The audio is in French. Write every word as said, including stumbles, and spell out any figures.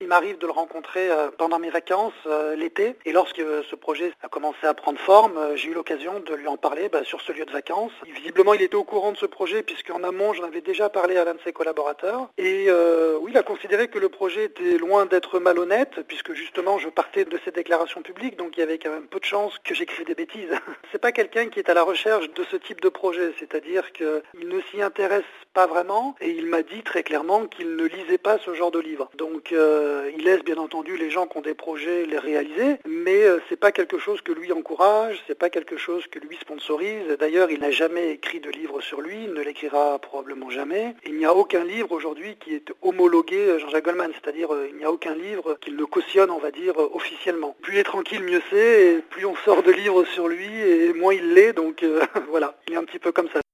Il m'arrive de le rencontrer euh, pendant mes vacances euh, l'été. Et lorsque euh, ce projet a commencé à prendre forme, euh, j'ai eu l'occasion de lui en parler bah, sur ce lieu de vacances. Et visiblement, il était au courant de ce projet puisqu'en amont, j'en avais déjà parlé à l'un de ses collaborateurs. Et euh, oui, il a considéré que le projet était loin d'être malhonnête puisque justement, je partais de ses déclarations publiques. Donc, il y avait quand même peu de chances que j'écrive des bêtises. C'est pas quelqu'un qui est à la recherche de ce type de projet. C'est-à-dire qu'il ne s'y intéresse pas vraiment. Et il m'a dit très clairement qu'il ne lisait pas ce genre de livre. Donc, euh, il laisse bien entendu les gens qui ont des projets les réaliser, mais euh, c'est pas quelque chose que lui encourage, c'est pas quelque chose que lui sponsorise. D'ailleurs, il n'a jamais écrit de livre sur lui, il ne l'écrira probablement jamais. Il n'y a aucun livre aujourd'hui qui est homologué Jean-Jacques Goldman, c'est-à-dire euh, il n'y a aucun livre qu'il ne cautionne, on va dire, euh, officiellement. Plus il est tranquille, mieux c'est, et plus on sort de livres sur lui, et moins il l'est, donc euh, voilà, il est un petit peu comme ça.